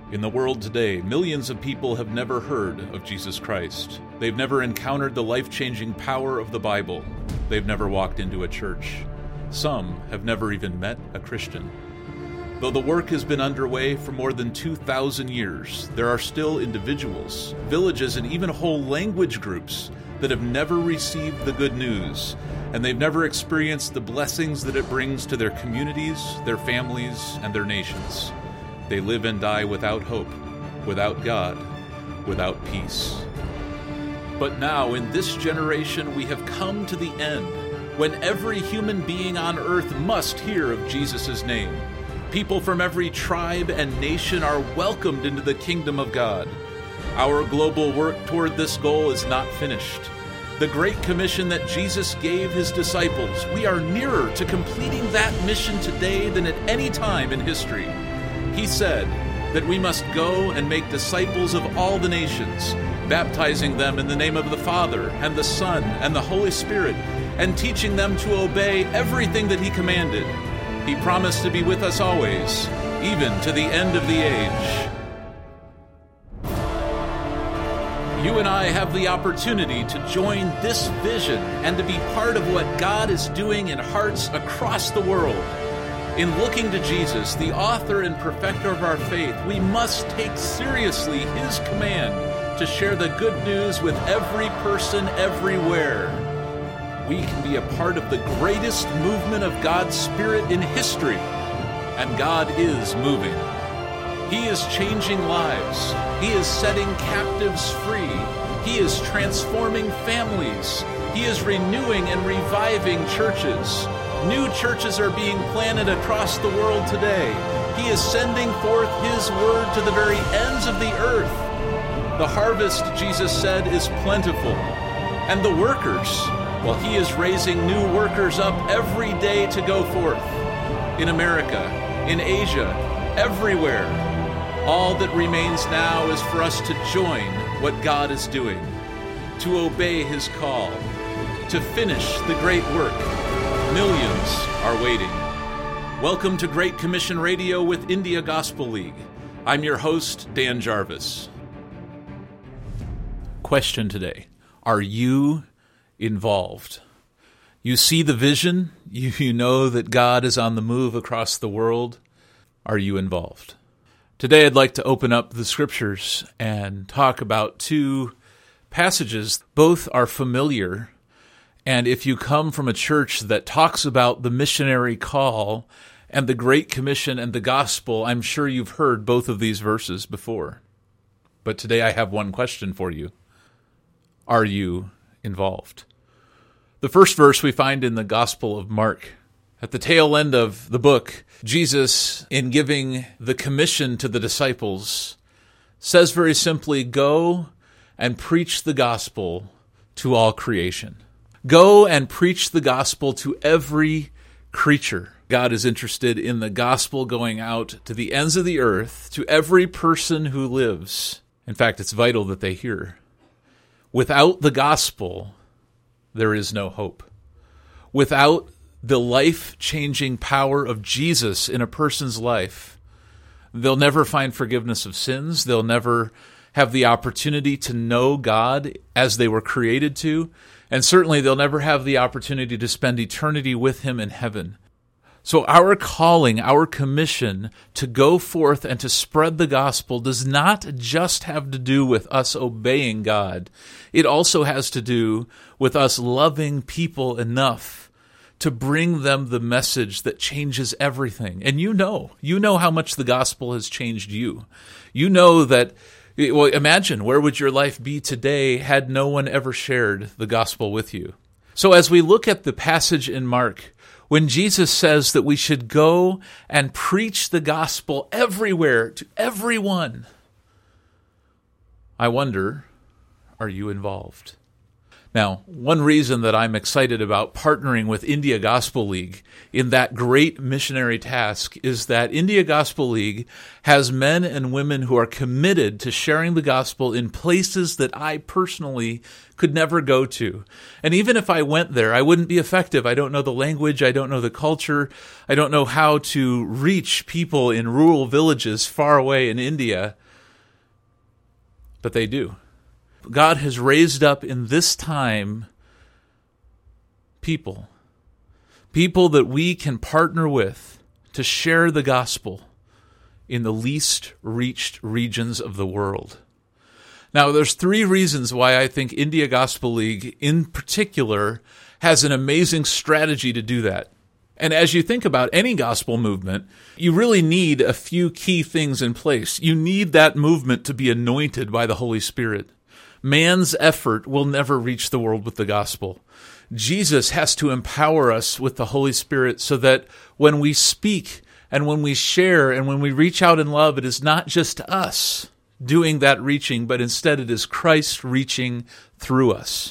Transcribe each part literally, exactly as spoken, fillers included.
In the world today, millions of people have never heard of Jesus Christ. They've never encountered the life-changing power of the Bible. They've never walked into a church. Some have never even met a Christian. Though the work has been underway for more than two thousand years, there are still individuals, villages, and even whole language groups that have never received the good news, and they've never experienced the blessings that it brings to their communities, their families, and their nations. They live and die without hope, without God, without peace. But now, in this generation, we have come to the end, when every human being on earth must hear of Jesus' name. People from every tribe and nation are welcomed into the kingdom of God. Our global work toward this goal is not finished. The Great Commission that Jesus gave his disciples, we are nearer to completing that mission today than at any time in history. He said that we must go and make disciples of all the nations, baptizing them in the name of the Father and the Son and the Holy Spirit, and teaching them to obey everything that he commanded. He promised to be with us always, even to the end of the age. You and I have the opportunity to join this vision and to be part of what God is doing in hearts across the world. In looking to Jesus, the author and perfecter of our faith, we must take seriously his command to share the good news with every person everywhere. We can be a part of the greatest movement of God's Spirit in history, and God is moving. He is changing lives. He is setting captives free. He is transforming families. He is renewing and reviving churches. New churches are being planted across the world today. He is sending forth his word to the very ends of the earth. The harvest, Jesus said, is plentiful, and the workers, well, he is raising new workers up every day to go forth. In America, in Asia, everywhere. All that remains now is for us to join what God is doing, to obey his call, to finish the great work. Millions are waiting. Welcome to Great Commission Radio with India Gospel League. I'm your host, Dan Jarvis. Question today: are you involved? You see the vision? You, you know that God is on the move across the world. Are you involved? Today I'd like to open up the scriptures and talk about two passages. Both are familiar, and if you come from a church that talks about the missionary call and the Great Commission and the gospel, I'm sure you've heard both of these verses before. But today I have one question for you. Are you involved? The first verse we find in the Gospel of Mark. At the tail end of the book, Jesus, in giving the commission to the disciples, says very simply, go and preach the gospel to all creation. Go and preach the gospel to every creature. God is interested in the gospel going out to the ends of the earth, to every person who lives. In fact, it's vital that they hear. Without the gospel, there is no hope. Without the life-changing power of Jesus in a person's life, they'll never find forgiveness of sins. They'll never have the opportunity to know God as they were created to. And certainly they'll never have the opportunity to spend eternity with him in heaven. So our calling, our commission to go forth and to spread the gospel does not just have to do with us obeying God. It also has to do with us loving people enough to bring them the message that changes everything. And you know, you know how much the gospel has changed you. You know that, well, imagine, where would your life be today had no one ever shared the gospel with you? So as we look at the passage in Mark, when Jesus says that we should go and preach the gospel everywhere to everyone, I wonder, are you involved? Now, one reason that I'm excited about partnering with India Gospel League in that great missionary task is that India Gospel League has men and women who are committed to sharing the gospel in places that I personally could never go to. And even if I went there, I wouldn't be effective. I don't know the language. I don't know the culture. I don't know how to reach people in rural villages far away in India. But they do. God has raised up in this time people, people that we can partner with to share the gospel in the least reached regions of the world. Now, there's three reasons why I think India Gospel League in particular has an amazing strategy to do that. And as you think about any gospel movement, you really need a few key things in place. You need that movement to be anointed by the Holy Spirit. Man's effort will never reach the world with the gospel. Jesus has to empower us with the Holy Spirit so that when we speak and when we share and when we reach out in love, it is not just us doing that reaching, but instead it is Christ reaching through us.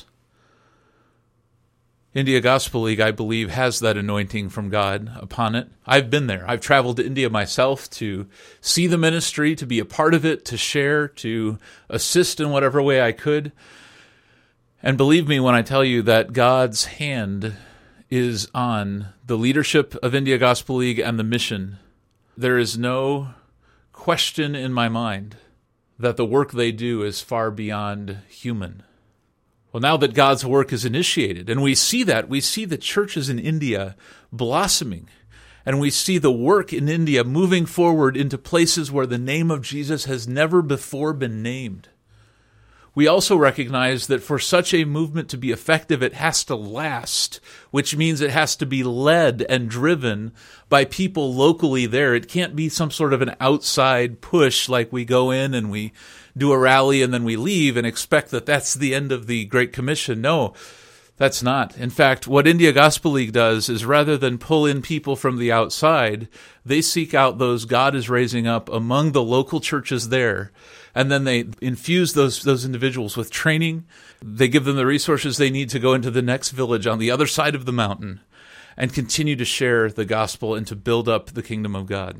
India Gospel League, I believe, has that anointing from God upon it. I've been there. I've traveled to India myself to see the ministry, to be a part of it, to share, to assist in whatever way I could. And believe me when I tell you that God's hand is on the leadership of India Gospel League and the mission. There is no question in my mind that the work they do is far beyond human. Well, now that God's work is initiated, and we see that, we see the churches in India blossoming, and we see the work in India moving forward into places where the name of Jesus has never before been named. We also recognize that for such a movement to be effective, it has to last, which means it has to be led and driven by people locally there. It can't be some sort of an outside push like we go in and we do a rally and then we leave and expect that that's the end of the Great Commission. No, that's not. In fact, what India Gospel League does is rather than pull in people from the outside, they seek out those God is raising up among the local churches there. And then they infuse those those individuals with training. They give them the resources they need to go into the next village on the other side of the mountain and continue to share the gospel and to build up the kingdom of God.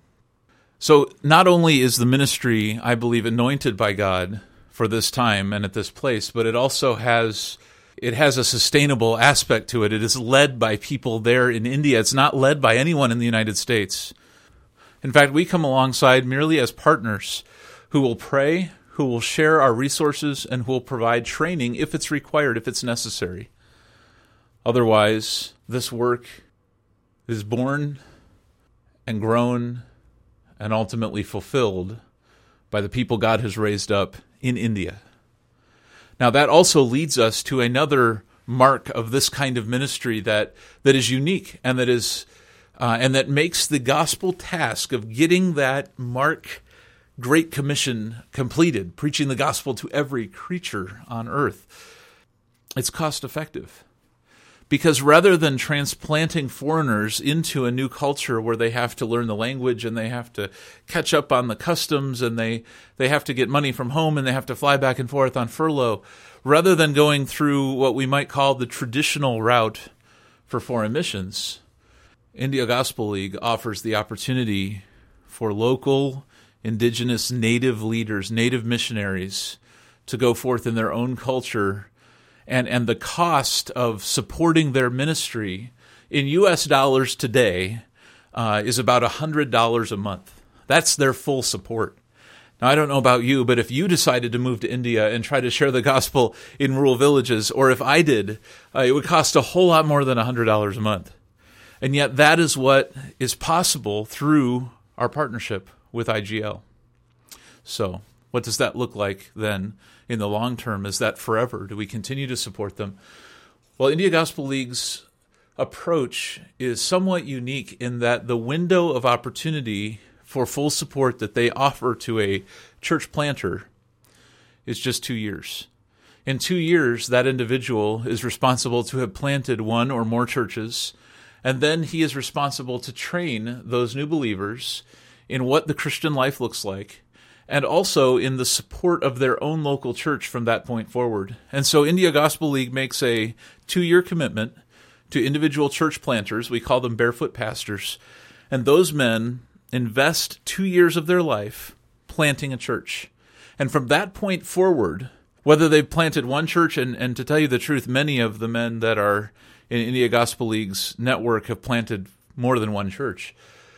So not only is the ministry, I believe, anointed by God for this time and at this place, but it also has it has a sustainable aspect to it. It is led by people there in India. It's not led by anyone in the United States. In fact, we come alongside merely as partners who will pray, who will share our resources, and who will provide training if it's required, if it's necessary. Otherwise, this work is born and grown and ultimately fulfilled by the people God has raised up in India. Now, that also leads us to another mark of this kind of ministry that, that is unique and that is uh, and that makes the gospel task of getting that mark Great Commission completed, preaching the gospel to every creature on earth. It's cost effective. Because rather than transplanting foreigners into a new culture where they have to learn the language and they have to catch up on the customs and they, they have to get money from home and they have to fly back and forth on furlough, rather than going through what we might call the traditional route for foreign missions, India Gospel League offers the opportunity for local indigenous native leaders, native missionaries, to go forth in their own culture, and, and the cost of supporting their ministry in U S dollars today uh, is about one hundred dollars a month. That's their full support. Now, I don't know about you, but if you decided to move to India and try to share the gospel in rural villages, or if I did, uh, it would cost a whole lot more than one hundred dollars a month. And yet that is what is possible through our partnership with I G L. So what does that look like then in the long term? Is that forever? Do we continue to support them? Well, India Gospel League's approach is somewhat unique in that the window of opportunity for full support that they offer to a church planter is just two years. In two years, that individual is responsible to have planted one or more churches, and then he is responsible to train those new believers in what the Christian life looks like, and also in the support of their own local church from that point forward. And so India Gospel League makes a two-year commitment to individual church planters. We call them barefoot pastors. And those men invest two years of their life planting a church. And from that point forward, whether they've planted one church, and, and to tell you the truth, many of the men that are in India Gospel League's network have planted more than one church.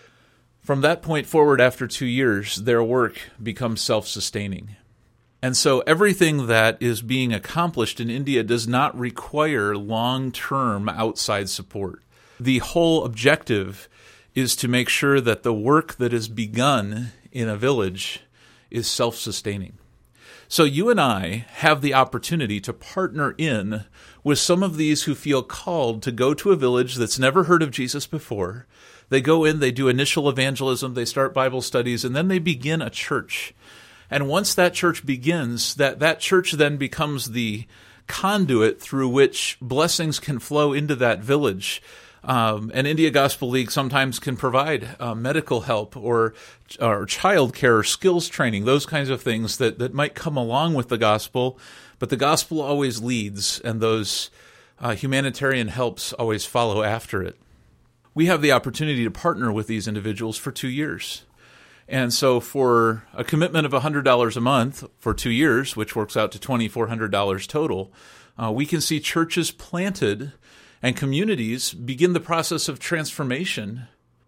From that point forward, after two years, their work becomes self-sustaining. And so everything that is being accomplished in India does not require long-term outside support. The whole objective is to make sure that the work that is begun in a village is self-sustaining. So you and I have the opportunity to partner in with some of these who feel called to go to a village that's never heard of Jesus before. They go in, they do initial evangelism, they start Bible studies, and then they begin a church. And once that church begins, that, that church then becomes the conduit through which blessings can flow into that village. Um, and India Gospel League sometimes can provide uh, medical help or, or child care or skills training, those kinds of things that, that might come along with the gospel. But the gospel always leads, and those uh, humanitarian helps always follow after it. We have the opportunity to partner with these individuals for two years. And so for a commitment of one hundred dollars a month for two years, which works out to two thousand four hundred dollars total, uh, we can see churches planted and communities begin the process of transformation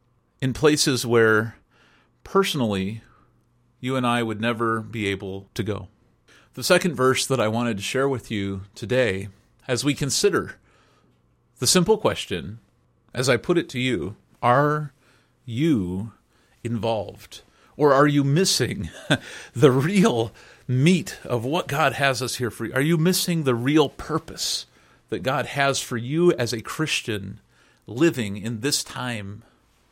in places where, personally, you and I would never be able to go. The second verse that I wanted to share with you today, as we consider the simple question, as I put it to you, are you involved? Or are you missing the real meat of what God has us here for? Are you missing the real purpose that God has for you as a Christian living in this time?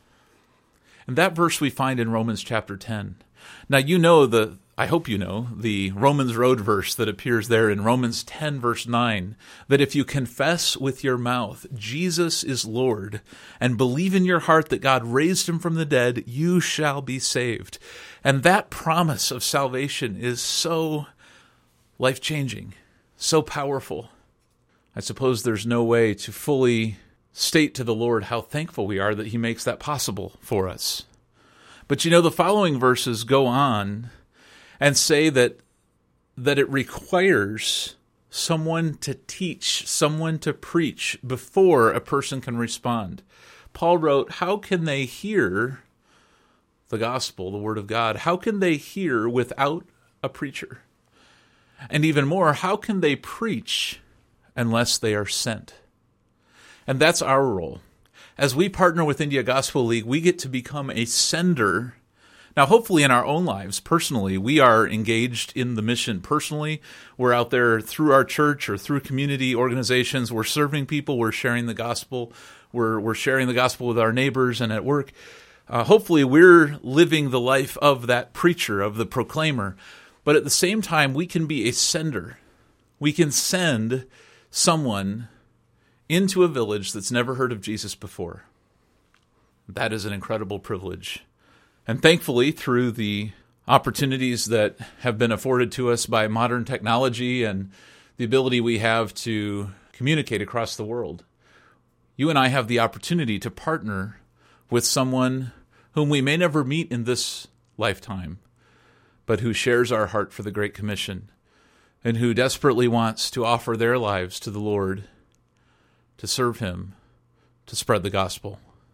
And that verse we find in Romans chapter ten. Now, you know the, I hope you know, the Romans Road verse that appears there in Romans ten, verse nine, that if you confess with your mouth Jesus is Lord and believe in your heart that God raised him from the dead, you shall be saved. And that promise of salvation is so life-changing, so powerful. I suppose there's no way to fully state to the Lord how thankful we are that he makes that possible for us. But you know, the following verses go on and say that that it requires someone to teach, someone to preach before a person can respond. Paul wrote, how can they hear the gospel, the word of God? How can they hear without a preacher? And even more, how can they preach unless they are sent? And that's our role. As we partner with India Gospel League, we get to become a sender. Now, hopefully in our own lives, personally, we are engaged in the mission personally. We're out there through our church or through community organizations. We're serving people. We're sharing the gospel. We're, we're sharing the gospel with our neighbors and at work. Uh, hopefully we're living the life of that preacher, of the proclaimer. But at the same time, we can be a sender. We can send someone into a village that's never heard of Jesus before. That is an incredible privilege. And thankfully, through the opportunities that have been afforded to us by modern technology and the ability we have to communicate across the world, you and I have the opportunity to partner with someone whom we may never meet in this lifetime, but who shares our heart for the Great Commission and who desperately wants to offer their lives to the Lord, to serve him, to spread the gospel.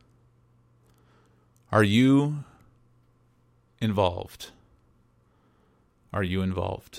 Are you involved? Are you involved?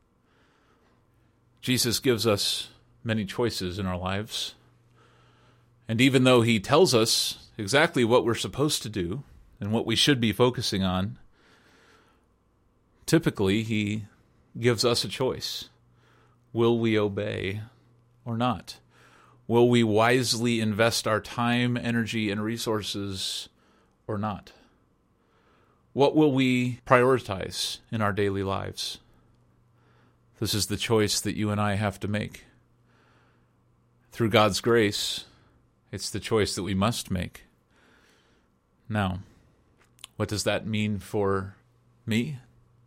Jesus gives us many choices in our lives. And even though he tells us exactly what we're supposed to do and what we should be focusing on, typically he gives us a choice. Will we obey or not? Will we wisely invest our time, energy, and resources or not? What will we prioritize in our daily lives? This is the choice that you and I have to make. Through God's grace, it's the choice that we must make. Now, what does that mean for me,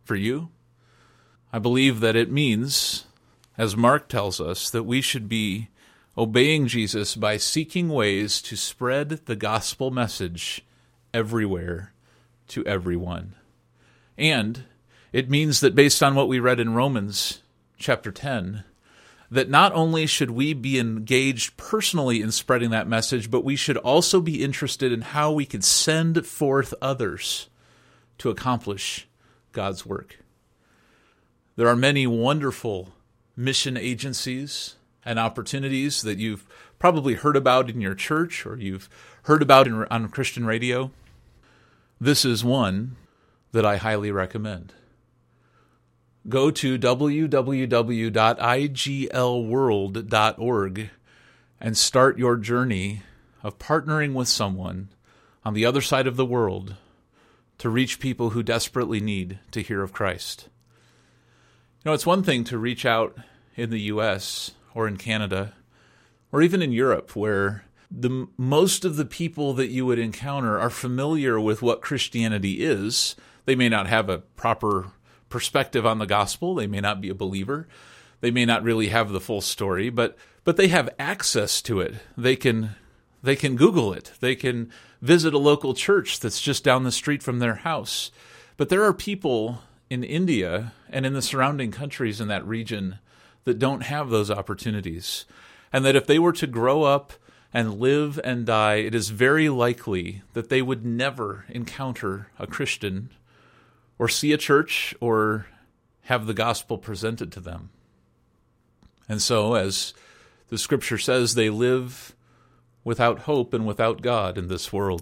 for you? I believe that it means, as Mark tells us, that we should be obeying Jesus by seeking ways to spread the gospel message everywhere to everyone. And it means that based on what we read in Romans chapter ten, that not only should we be engaged personally in spreading that message, but we should also be interested in how we could send forth others to accomplish God's work. There are many wonderful mission agencies and opportunities that you've probably heard about in your church or you've heard about in, on Christian radio. This is one that I highly recommend. Go to w w w dot i g l world dot org and start your journey of partnering with someone on the other side of the world to reach people who desperately need to hear of Christ. You know, it's one thing to reach out in the U S or in Canada or even in Europe where the most of the people that you would encounter are familiar with what Christianity is. They may not have a proper perspective on the gospel. They may not be a believer. They may not really have the full story, but but they have access to it. They can they can Google it. They can visit a local church that's just down the street from their house. But there are people in India and in the surrounding countries in that region that don't have those opportunities. And that if they were to grow up and live and die, it is very likely that they would never encounter a Christian or see a church or have the gospel presented to them. And so, as the scripture says, they live without hope and without God in this world.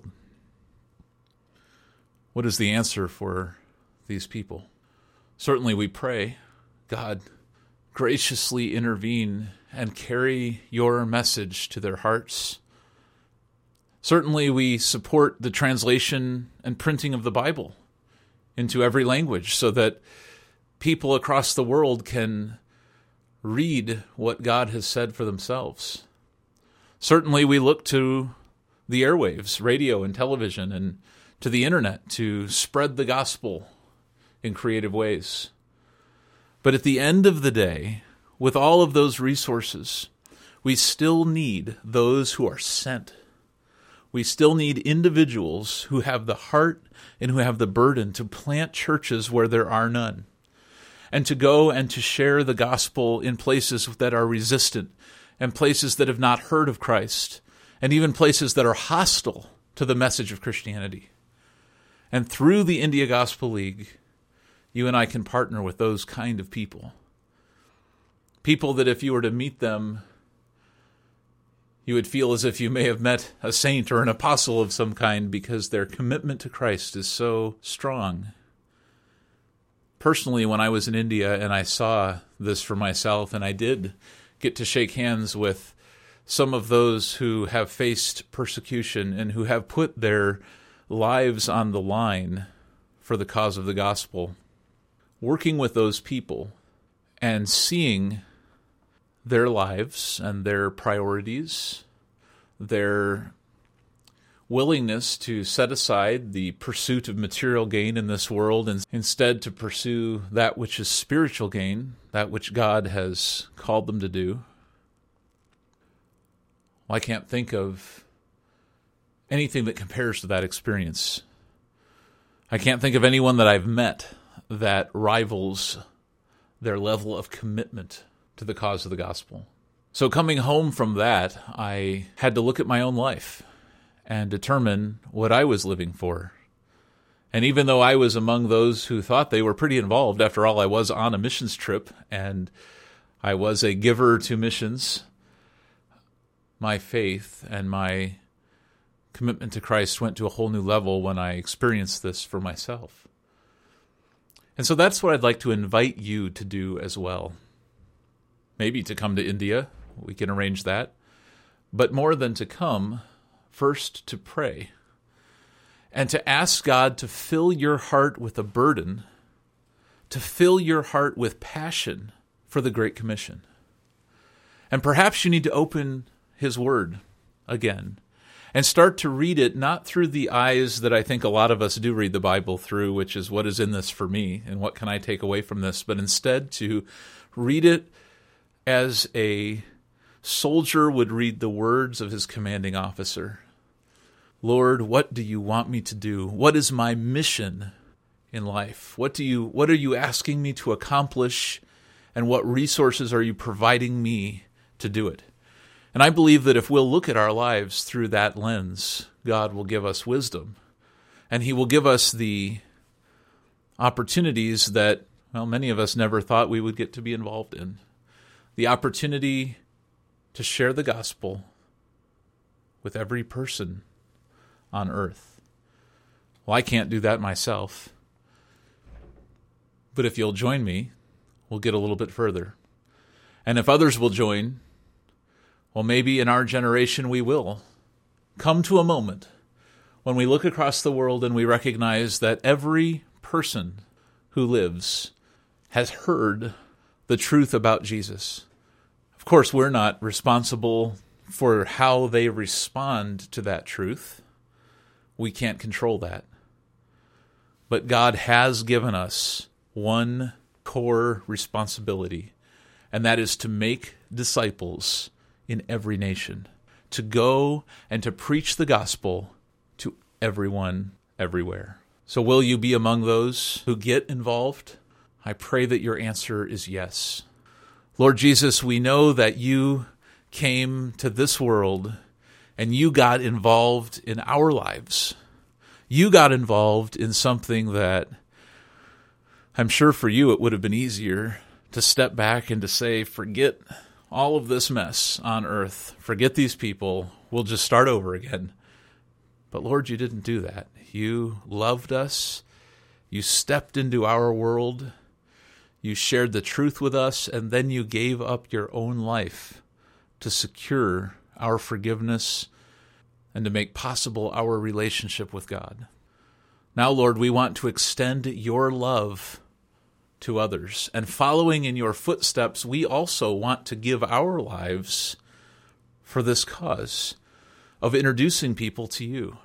What is the answer for these people? Certainly we pray, God, graciously intervene and carry your message to their hearts. Certainly we support the translation and printing of the Bible into every language so that people across the world can read what God has said for themselves. Certainly we look to the airwaves, radio and television, and to the internet to spread the gospel in creative ways. But at the end of the day, with all of those resources, we still need those who are sent. We still need individuals who have the heart and who have the burden to plant churches where there are none, and to go and to share the gospel in places that are resistant, and places that have not heard of Christ, and even places that are hostile to the message of Christianity. And through the India Gospel League, you and I can partner with those kind of people. People that if you were to meet them, you would feel as if you may have met a saint or an apostle of some kind because their commitment to Christ is so strong. Personally, when I was in India and I saw this for myself, and I did get to shake hands with some of those who have faced persecution and who have put their lives on the line for the cause of the gospel, working with those people and seeing their lives and their priorities, their willingness to set aside the pursuit of material gain in this world and instead to pursue that which is spiritual gain, that which God has called them to do. Well, I can't think of anything that compares to that experience. I can't think of anyone that I've met that rivals their level of commitment to the cause of the gospel. So coming home from that, I had to look at my own life and determine what I was living for. And even though I was among those who thought they were pretty involved, after all, I was on a missions trip and I was a giver to missions, my faith and my commitment to Christ went to a whole new level when I experienced this for myself. And so that's what I'd like to invite you to do as well. Maybe to come to India, we can arrange that. But more than to come, first to pray and to ask God to fill your heart with a burden, to fill your heart with passion for the Great Commission. And perhaps you need to open His Word again and start to read it not through the eyes that I think a lot of us do read the Bible through, which is what is in this for me and what can I take away from this, but instead to read it as a soldier would read the words of his commanding officer. Lord, what do you want me to do? What is my mission in life? What do you, what are you asking me to accomplish, and what resources are you providing me to do it? And I believe that if we'll look at our lives through that lens, God will give us wisdom, and he will give us the opportunities that, well, many of us never thought we would get to be involved in. The opportunity to share the gospel with every person on earth. Well, I can't do that myself. But if you'll join me, we'll get a little bit further. And if others will join, well, maybe in our generation we will come to a moment when we look across the world and we recognize that every person who lives has heard the truth about Jesus. Of course, we're not responsible for how they respond to that truth. We can't control that. But God has given us one core responsibility, and that is to make disciples in every nation, to go and to preach the gospel to everyone, everywhere. So will you be among those who get involved? I pray that your answer is yes. Lord Jesus, we know that you came to this world and you got involved in our lives. You got involved in something that I'm sure for you it would have been easier to step back and to say, forget all of this mess on earth. Forget these people. We'll just start over again. But Lord, you didn't do that. You loved us. You stepped into our world. You shared the truth with us, and then you gave up your own life to secure our forgiveness and to make possible our relationship with God. Now, Lord, we want to extend your love to others. And following in your footsteps, we also want to give our lives for this cause of introducing people to you.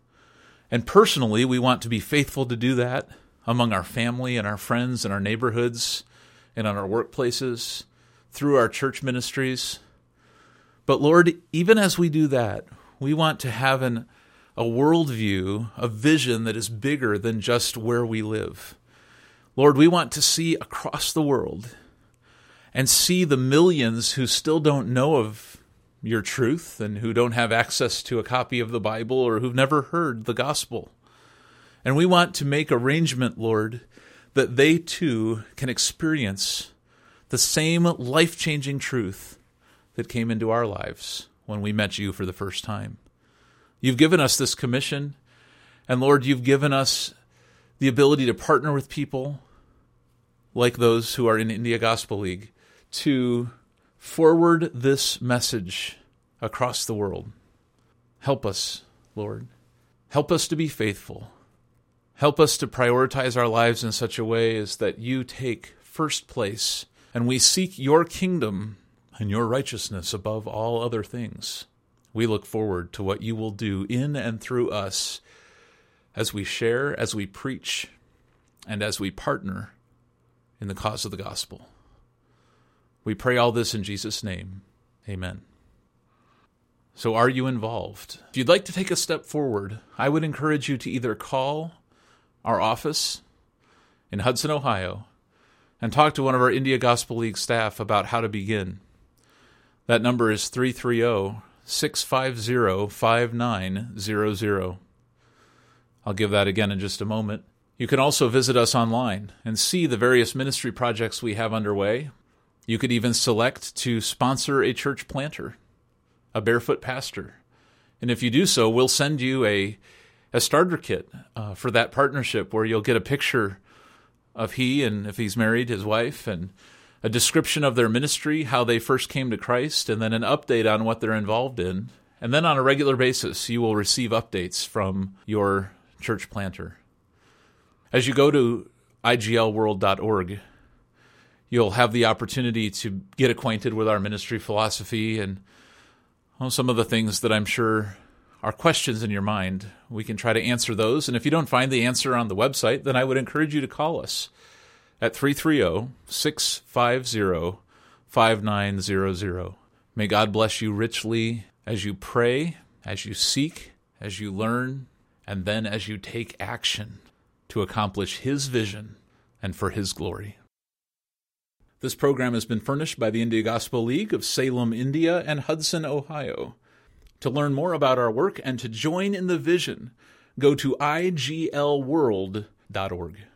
And personally, we want to be faithful to do that among our family and our friends and our neighborhoods and on our workplaces, through our church ministries. But Lord, even as we do that, we want to have an, a worldview, a vision that is bigger than just where we live. Lord, we want to see across the world and see the millions who still don't know of your truth and who don't have access to a copy of the Bible or who've never heard the gospel. And we want to make arrangement, Lord, that they too can experience the same life-changing truth that came into our lives when we met you for the first time. You've given us this commission, and Lord, you've given us the ability to partner with people like those who are in India Gospel League to forward this message across the world. Help us, Lord. Help us to be faithful. Help us to prioritize our lives in such a way as that you take first place and we seek your kingdom and your righteousness above all other things. We look forward to what you will do in and through us as we share, as we preach, and as we partner in the cause of the gospel. We pray all this in Jesus' name. Amen. So are you involved? If you'd like to take a step forward, I would encourage you to either call our office in Hudson, Ohio, and talk to one of our India Gospel League staff about how to begin. That number is three three zero, six five zero, five nine zero zero. I'll give that again in just a moment. You can also visit us online and see the various ministry projects we have underway. You could even select to sponsor a church planter, a barefoot pastor. And if you do so, we'll send you a a starter kit uh, for that partnership where you'll get a picture of he and, if he's married, his wife, and a description of their ministry, how they first came to Christ, and then an update on what they're involved in. And then on a regular basis, you will receive updates from your church planter. As you go to I G L world dot org, you'll have the opportunity to get acquainted with our ministry philosophy and well, some of the things that I'm sure are questions in your mind, we can try to answer those. And if you don't find the answer on the website, then I would encourage you to call us at three three zero, six five zero, five nine zero zero. May God bless you richly as you pray, as you seek, as you learn, and then as you take action to accomplish His vision and for His glory. This program has been furnished by the India Gospel League of Salem, India, and Hudson, Ohio. To learn more about our work and to join in the vision, go to I G L world dot org.